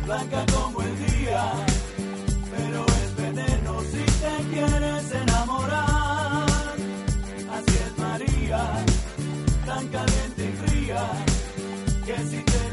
blanca como el día, pero es veneno si te quieres enamorar. Así es María, tan caliente y fría, que si te